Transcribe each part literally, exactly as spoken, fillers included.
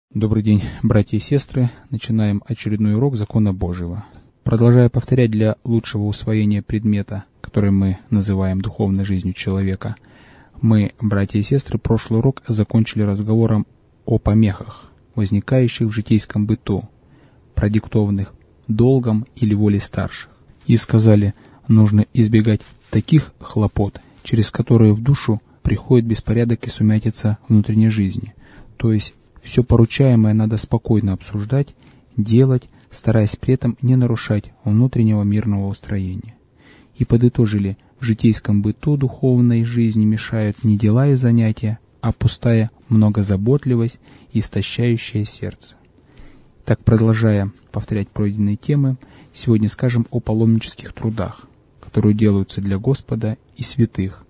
Добрый день, братья и сестры. Начинаем очередной урок закона Божьего. Продолжая повторять для лучшего усвоения предмета, который мы называем духовной жизнью человека, мы, братья и сестры, прошлый урок закончили разговором о помехах, возникающих в житейском быту, продиктованных долгом или волей старших. И сказали, нужно избегать таких хлопот, через которые в душу приходит беспорядок и сумятица внутренней жизни, то есть все поручаемое надо спокойно обсуждать, делать, стараясь при этом не нарушать внутреннего мирного устроения. И подытожили, в житейском быту духовной жизни мешают не дела и занятия, а пустая многозаботливость и истощающее сердце. Так, продолжая повторять пройденные темы, сегодня скажем о паломнических трудах, которые делаются для Господа и святых.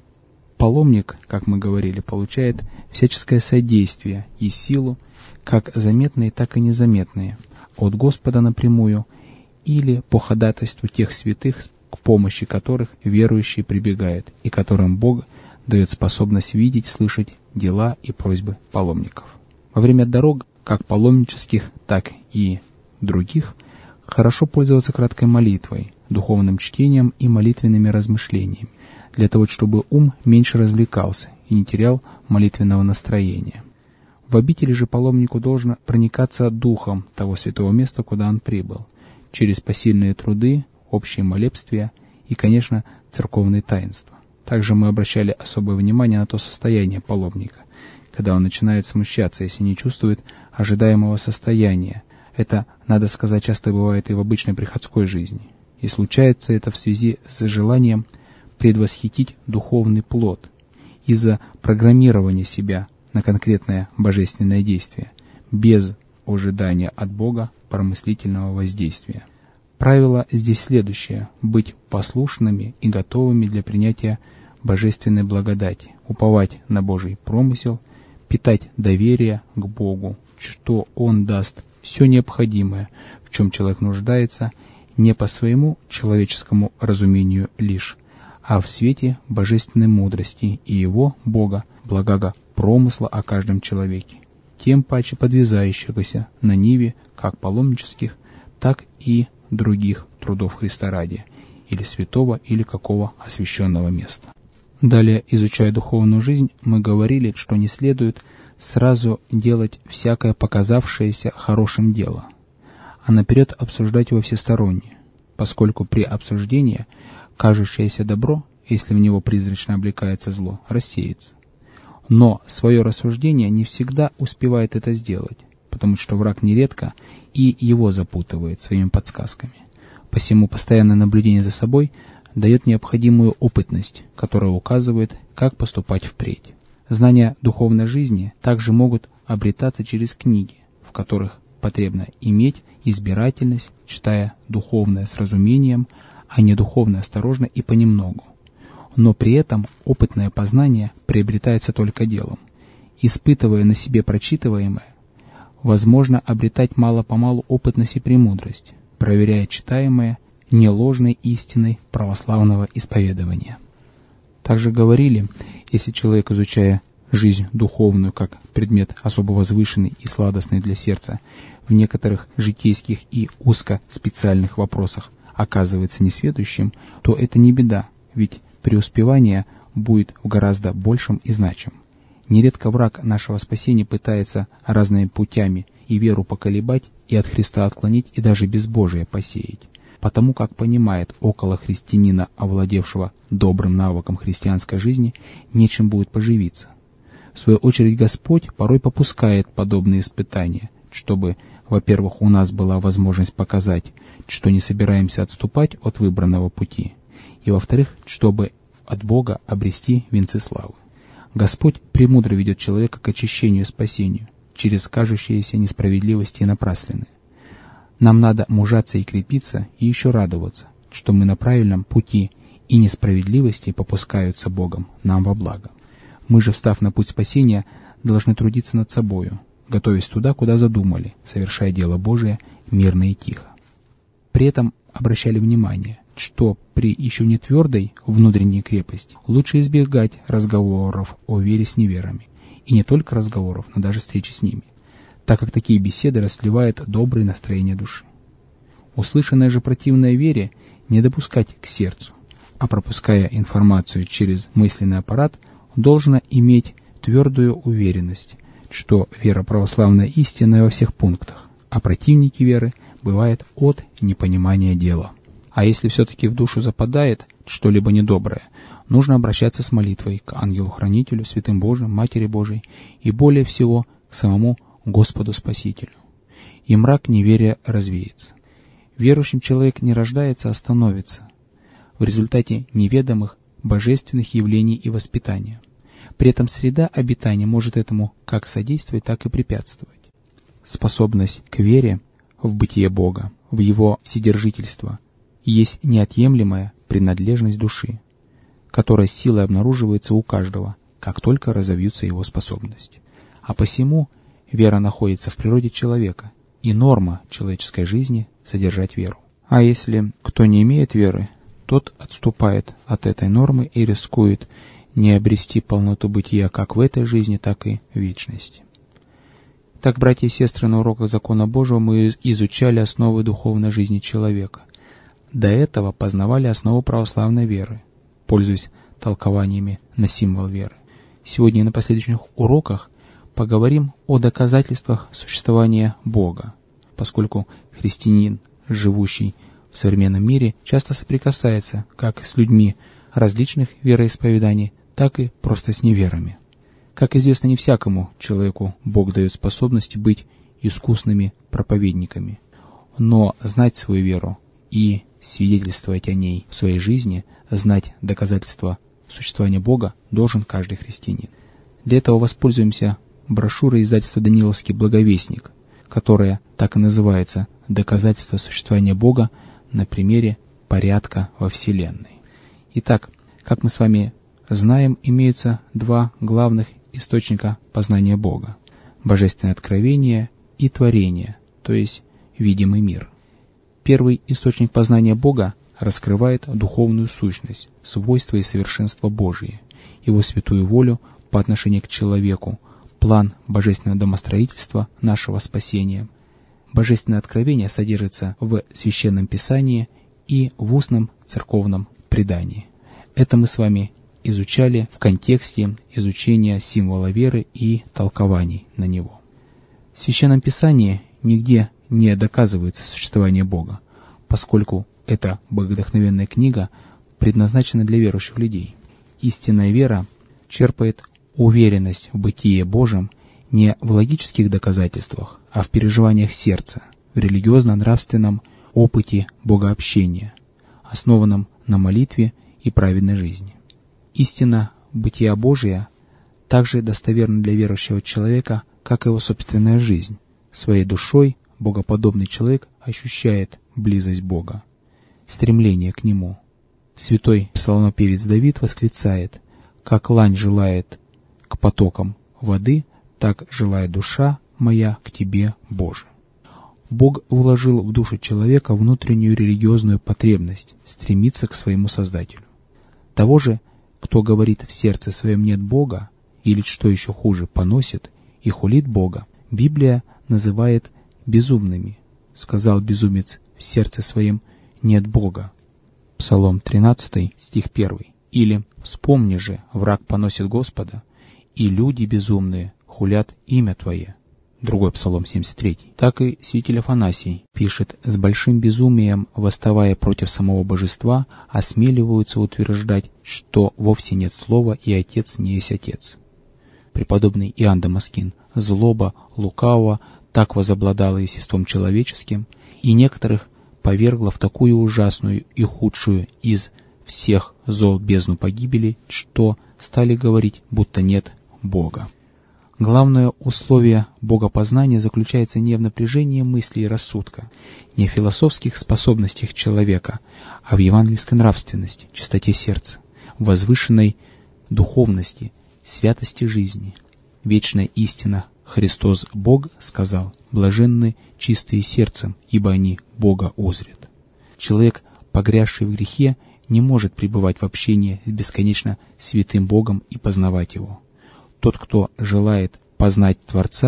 Паломник, как мы говорили, получает всяческое содействие и силу, как заметные, так и незаметные, от Господа напрямую или по ходатайству тех святых, к помощи которых верующий прибегает и которым Бог дает способность видеть, слышать дела и просьбы паломников. Во время дорог, как паломнических, так и других, хорошо пользоваться краткой молитвой, духовным чтением и молитвенными размышлениями, для того, чтобы ум меньше развлекался и не терял молитвенного настроения. В обители же паломнику должно проникаться духом того святого места, куда он прибыл, через посильные труды, общие молебствия и, конечно, церковные таинства. Также мы обращали особое внимание на то состояние паломника, когда он начинает смущаться, если не чувствует ожидаемого состояния. Это, надо сказать, часто бывает и в обычной приходской жизни. И случается это в связи с желанием предвосхитить духовный плод из-за программирования себя на конкретное божественное действие, без ожидания от Бога промыслительного воздействия. Правило здесь следующее: быть послушными и готовыми для принятия божественной благодати, уповать на Божий промысел, питать доверие к Богу, что Он даст все необходимое, в чем человек нуждается, не по своему человеческому разумению лишь, а в свете божественной мудрости и Его, Бога, благого промысла о каждом человеке, тем паче подвязающегося на ниве как паломнических, так и других трудов Христа ради, или святого, или какого освященного места. Далее, изучая духовную жизнь, мы говорили, что не следует сразу делать всякое показавшееся хорошим дело, а наперед обсуждать его всесторонне, поскольку при обсуждении кажущееся добро, если в него призрачно облекается зло, рассеется. Но свое рассуждение не всегда успевает это сделать, потому что враг нередко и его запутывает своими подсказками. Посему постоянное наблюдение за собой дает необходимую опытность, которая указывает, как поступать впредь. Знания духовной жизни также могут обретаться через книги, в которых потребно иметь избирательность, читая духовное с разумением, а не духовно осторожно и понемногу. Но при этом опытное познание приобретается только делом. Испытывая на себе прочитываемое, возможно обретать мало-помалу опытность и премудрость, проверяя читаемое не ложной истиной православного исповедования. Также говорили, если человек, изучая жизнь духовную как предмет особо возвышенный и сладостный для сердца, в некоторых житейских и узкоспециальных вопросах оказывается несведущим, то это не беда, ведь преуспевание будет в гораздо большем и значим. Нередко враг нашего спасения пытается разными путями и веру поколебать, и от Христа отклонить, и даже безбожие посеять, потому как понимает, около христианина, овладевшего добрым навыком христианской жизни, нечем будет поживиться. В свою очередь Господь порой попускает подобные испытания, чтобы, во-первых, у нас была возможность показать, что не собираемся отступать от выбранного пути, и, во-вторых, чтобы от Бога обрести венцы славы. Господь премудро ведет человека к очищению и спасению через кажущиеся несправедливости и напраслины. Нам надо мужаться и крепиться, и еще радоваться, что мы на правильном пути, и несправедливости попускаются Богом нам во благо. Мы же, встав на путь спасения, должны трудиться над собою, готовясь туда, куда задумали, совершая дело Божие мирно и тихо. При этом обращали внимание, что при еще не твердой внутренней крепости лучше избегать разговоров о вере с неверами, и не только разговоров, но даже встречи с ними, так как такие беседы расливают добрые настроения души. Услышанное же противное вере не допускать к сердцу, а пропуская информацию через мысленный аппарат, должно иметь твердую уверенность, что вера православная истинная во всех пунктах, а противники веры бывают от непонимания дела. А если все-таки в душу западает что-либо недоброе, нужно обращаться с молитвой к ангелу-хранителю, святым Божиим, Матери Божией и более всего к самому Господу Спасителю. И мрак неверия развеется. Верующим человек не рождается, а становится в результате неведомых божественных явлений и воспитания. При этом среда обитания может этому как содействовать, так и препятствовать. Способность к вере в бытие Бога, в Его вседержительство, есть неотъемлемая принадлежность души, которая силой обнаруживается у каждого, как только разовьются его способности. А посему вера находится в природе человека, и норма человеческой жизни — содержать веру. А если кто не имеет веры, тот отступает от этой нормы и рискует не обрести полноту бытия как в этой жизни, так и в вечности. Так, братья и сестры, на уроках закона Божьего мы изучали основы духовной жизни человека. До этого познавали основу православной веры, пользуясь толкованиями на символ веры. Сегодня и на последующих уроках поговорим о доказательствах существования Бога, поскольку христианин, живущий в современном мире, часто соприкасается как с людьми различных вероисповеданий, так и просто с неверами. Как известно, не всякому человеку Бог дает способность быть искусными проповедниками, но знать свою веру и свидетельствовать о ней в своей жизни, знать доказательства существования Бога должен каждый христианин. Для этого воспользуемся брошюрой издательства «Даниловский благовестник», которая так и называется «Доказательства существования Бога на примере порядка во Вселенной». Итак, как мы с вами знаем, имеются два главных источника познания Бога — божественное откровение и творение, то есть видимый мир. Первый источник познания Бога раскрывает духовную сущность, свойства и совершенства Божие, Его святую волю по отношению к человеку, план божественного домостроительства нашего спасения. Божественное откровение содержится в Священном Писании и в устном церковном предании. Это мы с вами изучали в контексте изучения символа веры и толкований на него. В Священном Писании нигде не доказывается существование Бога, поскольку эта богодухновенная книга предназначена для верующих людей. Истинная вера черпает уверенность в бытие Божьем не в логических доказательствах, а в переживаниях сердца, в религиозно-нравственном опыте богообщения, основанном на молитве и праведной жизни. Истина бытия Божия также достоверна для верующего человека, как и его собственная жизнь. Своей душой богоподобный человек ощущает близость Бога, стремление к Нему. Святой псалмопевец Давид восклицает: «Как лань желает к потокам воды, так желает душа моя к Тебе, Боже». Бог вложил в душу человека внутреннюю религиозную потребность стремиться к своему Создателю. Того же, кто говорит в сердце своем «нет Бога», или, что еще хуже, поносит и хулит Бога, Библия называет безумными. Сказал безумец в сердце своем «нет Бога». Псалом тринадцатый, стих первый. Или «Вспомни же, враг поносит Господа, и люди безумные хулят имя Твое». Другой Псалом семьдесят три. Так и святитель Афанасий пишет: «С большим безумием, восставая против самого божества, осмеливаются утверждать, что вовсе нет слова и Отец не есть Отец». Преподобный Иоанн Дамаскин: «Злоба лукавого так возобладала естеством человеческим, и некоторых повергла в такую ужасную и худшую из всех зол бездну погибели, что стали говорить, будто нет Бога». Главное условие богопознания заключается не в напряжении мысли и рассудка, не в философских способностях человека, а в евангельской нравственности, чистоте сердца, возвышенной духовности, святости жизни. Вечная истина Христос Бог сказал: «Блаженны чистые сердцем, ибо они Бога узрят». Человек, погрязший в грехе, не может пребывать в общении с бесконечно святым Богом и познавать Его. Тот, кто желает познать Творца,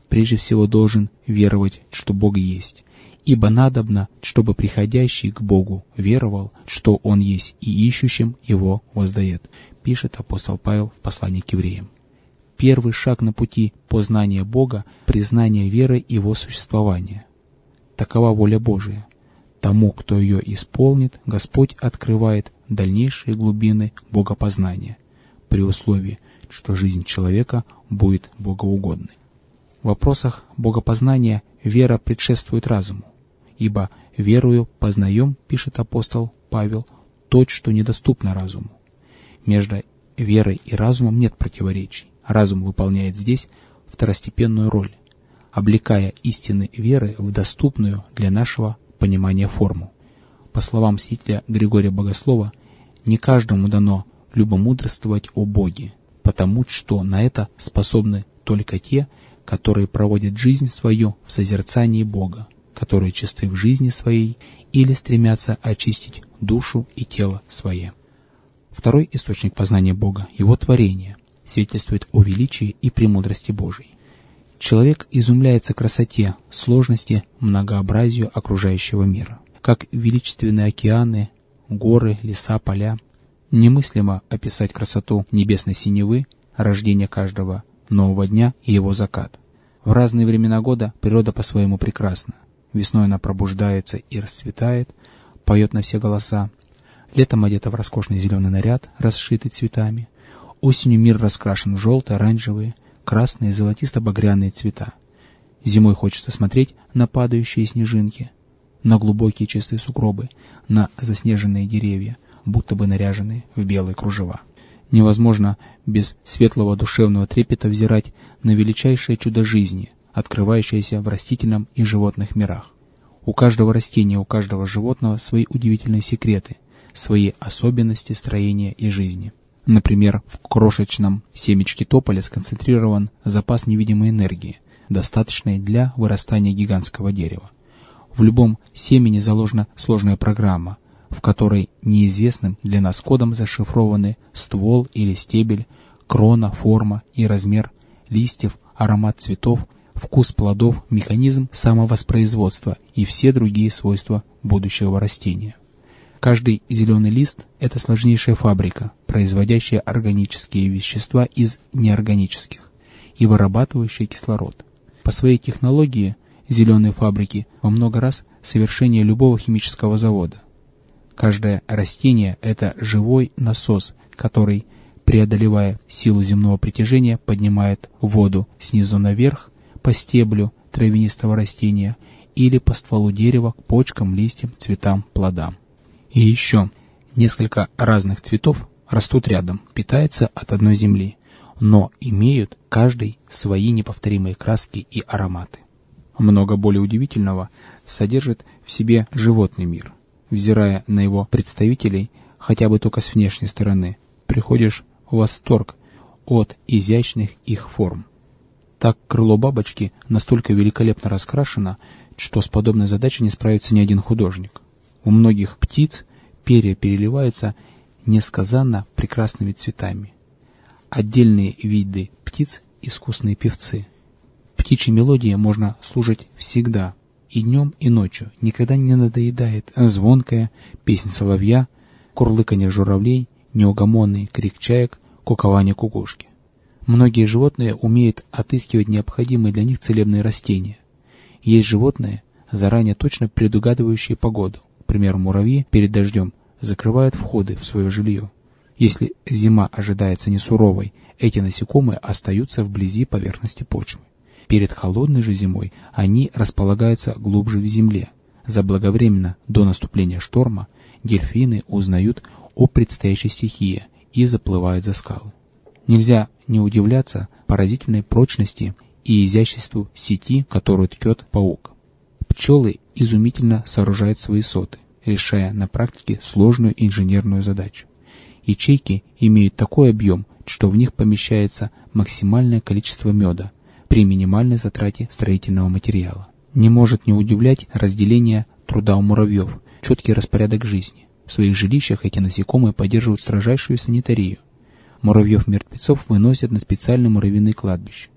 прежде всего должен веровать, что Бог есть. Ибо надобно, чтобы приходящий к Богу веровал, что Он есть, и ищущим Его воздает, пишет апостол Павел в послании к евреям. Первый шаг на пути познания Бога — признание веры Его существования. Такова воля Божия. Тому, кто ее исполнит, Господь открывает дальнейшие глубины богопознания, при условии, что жизнь человека будет богоугодной. В вопросах богопознания вера предшествует разуму, ибо верою познаем, пишет апостол Павел, то, что недоступно разуму. Между верой и разумом нет противоречий. Разум выполняет здесь второстепенную роль, облекая истины веры в доступную для нашего понимания форму. По словам святителя Григория Богослова, не каждому дано любомудрствовать о Боге, потому что на это способны только те, которые проводят жизнь свою в созерцании Бога, которые чисты в жизни своей или стремятся очистить душу и тело свое. Второй источник познания Бога — Его творение, свидетельствует о величии и премудрости Божией. Человек изумляется красоте, сложности, многообразию окружающего мира. Как величественные океаны, горы, леса, поля. Немыслимо описать красоту небесной синевы, рождение каждого нового дня и его закат. В разные времена года природа по-своему прекрасна. Весной она пробуждается и расцветает, поет на все голоса. Летом одета в роскошный зеленый наряд, расшитый цветами. Осенью мир раскрашен в желтые, оранжевые, красные, золотисто-багряные цвета. Зимой хочется смотреть на падающие снежинки, на глубокие чистые сугробы, на заснеженные деревья, будто бы наряженные в белые кружева. Невозможно без светлого душевного трепета взирать на величайшее чудо жизни, открывающееся в растительном и животных мирах. У каждого растения, у каждого животного свои удивительные секреты, свои особенности строения и жизни. Например, в крошечном семечке тополя сконцентрирован запас невидимой энергии, достаточной для вырастания гигантского дерева. В любом семени заложена сложная программа, в которой неизвестным для нас кодом зашифрованы ствол или стебель, крона, форма и размер листьев, аромат цветов, вкус плодов, механизм самовоспроизводства и все другие свойства будущего растения. Каждый зеленый лист – это сложнейшая фабрика, производящая органические вещества из неорганических и вырабатывающая кислород. По своей технологии зеленые фабрики во много раз совершеннее любого химического завода. Каждое растение – это живой насос, который, преодолевая силу земного притяжения, поднимает воду снизу наверх по стеблю травянистого растения или по стволу дерева к почкам, листьям, цветам, плодам. И еще несколько разных цветов растут рядом, питаются от одной земли, но имеют каждый свои неповторимые краски и ароматы. Много более удивительного содержит в себе животный мир. Взирая на его представителей, хотя бы только с внешней стороны, приходишь в восторг от изящных их форм. Так крыло бабочки настолько великолепно раскрашено, что с подобной задачей не справится ни один художник. У многих птиц перья переливаются несказанно прекрасными цветами. Отдельные виды птиц — искусные певцы. Птичьей мелодии можно слушать всегда, и днем, и ночью. Никогда не надоедает звонкая песнь соловья, курлыканье журавлей, неугомонный крик чаек, кукование кукушки. Многие животные умеют отыскивать необходимые для них целебные растения. Есть животные, заранее точно предугадывающие погоду. К примеру, муравьи перед дождем закрывают входы в свое жилье. Если зима ожидается не суровой, эти насекомые остаются вблизи поверхности почвы. Перед холодной же зимой они располагаются глубже в земле. Заблаговременно до наступления шторма дельфины узнают о предстоящей стихии и заплывают за скалы. Нельзя не удивляться поразительной прочности и изяществу сети, которую ткет паук. Пчелы изумительно сооружают свои соты, решая на практике сложную инженерную задачу. Ячейки имеют такой объем, что в них помещается максимальное количество меда при минимальной затрате строительного материала. Не может не удивлять разделение труда у муравьев, четкий распорядок жизни. В своих жилищах эти насекомые поддерживают строжайшую санитарию. Муравьев-мертвецов выносят на специальные муравьиные кладбища.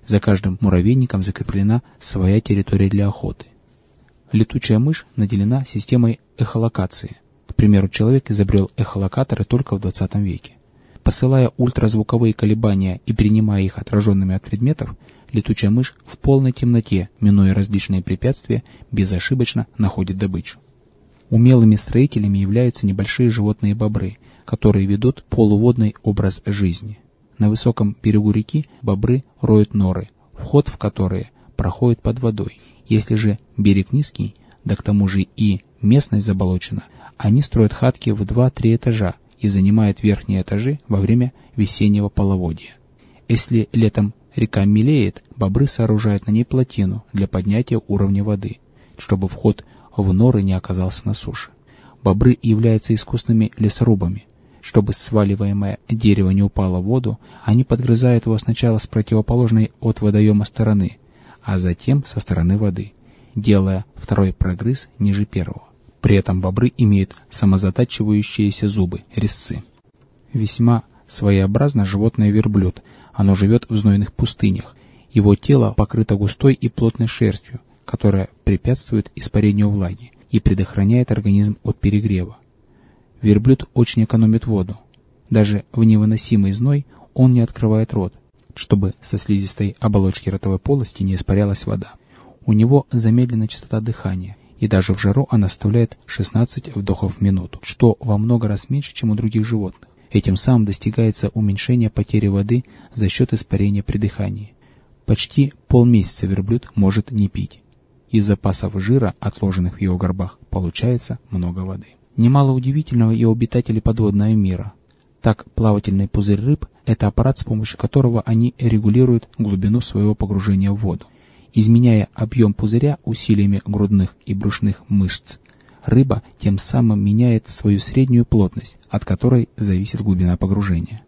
За каждым муравейником закреплена своя территория для охоты. Летучая мышь наделена системой эхолокации. К примеру, человек изобрел эхолокаторы только в двадцатом веке. Посылая ультразвуковые колебания и принимая их отраженными от предметов, летучая мышь в полной темноте, минуя различные препятствия, безошибочно находит добычу. Умелыми строителями являются небольшие животные бобры, которые ведут полуводный образ жизни. На высоком берегу реки бобры роют норы, вход в которые проходит под водой. Если же берег низкий, да к тому же и местность заболочена, они строят хатки в два-три этажа и занимают верхние этажи во время весеннего половодья. Если летом река мелеет, бобры сооружают на ней плотину для поднятия уровня воды, чтобы вход в норы не оказался на суше. Бобры являются искусными лесорубами. Чтобы сваливаемое дерево не упало в воду, они подгрызают его сначала с противоположной от водоема стороны, а затем со стороны воды, делая второй прогрыз ниже первого. При этом бобры имеют самозатачивающиеся зубы, резцы. Весьма своеобразно животное верблюд. Оно живет в знойных пустынях. Его тело покрыто густой и плотной шерстью, которая препятствует испарению влаги и предохраняет организм от перегрева. Верблюд очень экономит воду. Даже в невыносимый зной он не открывает рот, чтобы со слизистой оболочки ротовой полости не испарялась вода. У него замедлена частота дыхания, и даже в жару она составляет шестнадцать вдохов в минуту, что во много раз меньше, чем у других животных. Этим самым достигается уменьшение потери воды за счет испарения при дыхании. Почти полмесяца верблюд может не пить. Из запасов жира, отложенных в его горбах, получается много воды. Немало удивительного и у обитателей подводного мира. Так, плавательный пузырь рыб – это аппарат, с помощью которого они регулируют глубину своего погружения в воду. Изменяя объем пузыря усилиями грудных и брюшных мышц, рыба тем самым меняет свою среднюю плотность, от которой зависит глубина погружения.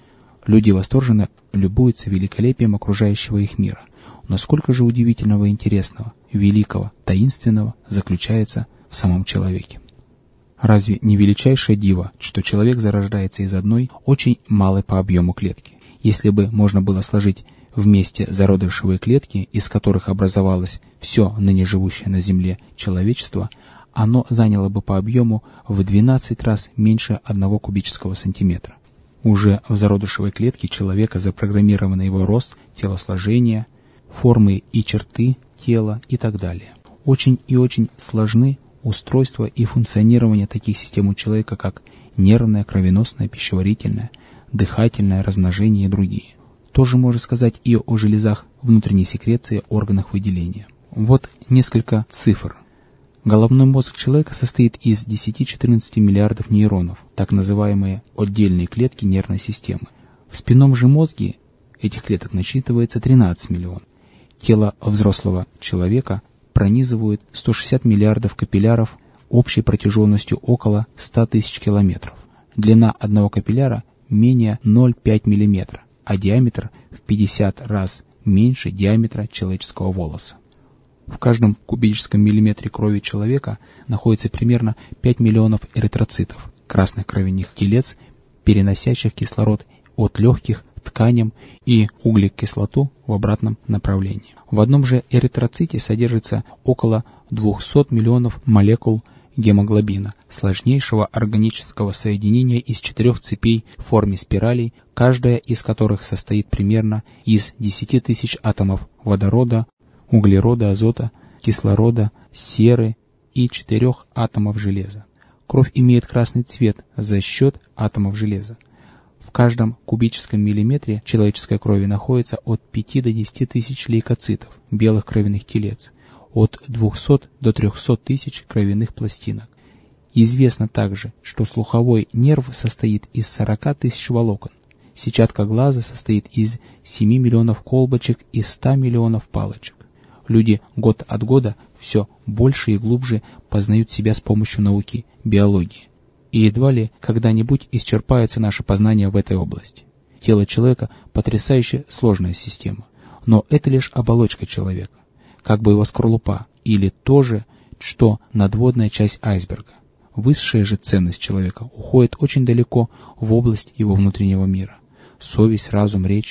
Люди восторженно любуются великолепием окружающего их мира. Но сколько же удивительного и интересного, великого, таинственного заключается в самом человеке. Разве не величайшее диво, что человек зарождается из одной, очень малой по объему клетки? Если бы можно было сложить вместе зародышевые клетки, из которых образовалось все ныне живущее на Земле человечество, оно заняло бы по объему в двенадцать раз меньше одного кубического сантиметра. Уже в зародышевой клетке человека запрограммированы его рост, телосложение, формы и черты тела и так далее. Очень и очень сложны устройство и функционирование таких систем у человека, как нервная, кровеносная, пищеварительная, дыхательное, размножение и другие. Тоже можно сказать и о железах внутренней секреции, органах выделения. Вот несколько цифр. Головной мозг человека состоит из десяти-четырнадцати миллиардов нейронов, так называемые отдельные клетки нервной системы. В спинном же мозге этих клеток насчитывается тринадцать миллионов. Тело взрослого человека пронизывают сто шестьдесят миллиардов капилляров общей протяженностью около ста тысяч километров. Длина одного капилляра менее ноль целых пять десятых миллиметра, а диаметр в пятьдесят раз меньше диаметра человеческого волоса. В каждом кубическом миллиметре крови человека находится примерно пять миллионов эритроцитов, красных кровяных телец, переносящих кислород от легких к тканям и углекислоту в обратном направлении. В одном же эритроците содержится около двухсот миллионов молекул гемоглобина, сложнейшего органического соединения из четырех цепей в форме спиралей, каждая из которых состоит примерно из десяти тысяч атомов водорода, углерода, азота, кислорода, серы и четырех атомов железа. Кровь имеет красный цвет за счет атомов железа. В каждом кубическом миллиметре человеческой крови находится от пяти до десяти тысяч лейкоцитов, белых кровяных телец, от двухсот до трехсот тысяч кровяных пластинок. Известно также, что слуховой нерв состоит из сорока тысяч волокон. Сетчатка глаза состоит из семи миллионов колбочек и ста миллионов палочек. Люди год от года все больше и глубже познают себя с помощью науки биологии. И едва ли когда-нибудь исчерпается наше познание в этой области. Тело человека – потрясающе сложная система, но это лишь оболочка человека, как бы его скорлупа, или то же, что надводная часть айсберга. Высшая же ценность человека уходит очень далеко в область его внутреннего мира. Совесть, разум, речь,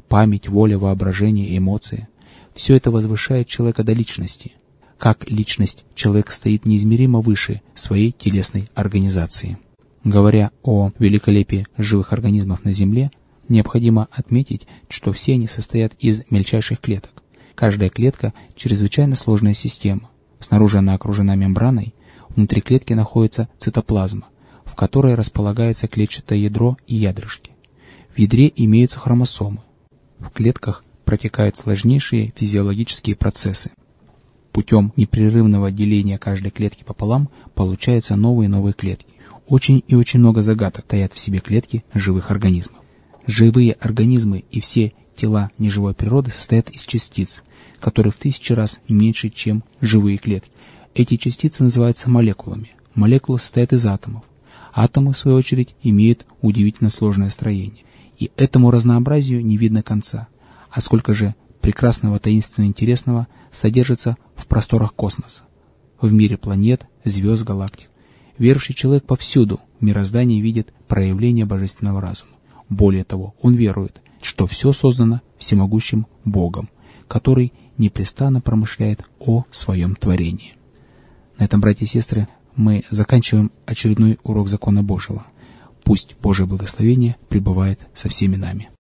память, воля, воображение, эмоции. Все это возвышает человека до личности. Как личность, человек стоит неизмеримо выше своей телесной организации. Говоря о великолепии живых организмов на Земле, необходимо отметить, что все они состоят из мельчайших клеток. Каждая клетка – чрезвычайно сложная система. Снаружи она окружена мембраной, внутри клетки находится цитоплазма, в которой располагается клетчатое ядро и ядрышки. В ядре имеются хромосомы. В клетках протекают сложнейшие физиологические процессы. Путем непрерывного деления каждой клетки пополам получаются новые и новые клетки. Очень и очень много загадок таят в себе клетки живых организмов. Живые организмы и все тела неживой природы состоят из частиц, которые в тысячи раз меньше, чем живые клетки. Эти частицы называются молекулами. Молекулы состоят из атомов. Атомы, в свою очередь, имеют удивительно сложное строение. И этому разнообразию не видно конца. А сколько же прекрасного, таинственного, интересного содержится в просторах космоса, в мире планет, звезд, галактик. Верующий человек повсюду в мироздании видит проявление божественного разума. Более того, он верует, что все создано всемогущим Богом, который непрестанно промышляет о своем творении. На этом, братья и сестры, мы заканчиваем очередной урок закона Божьего. Пусть Божье благословение пребывает со всеми нами.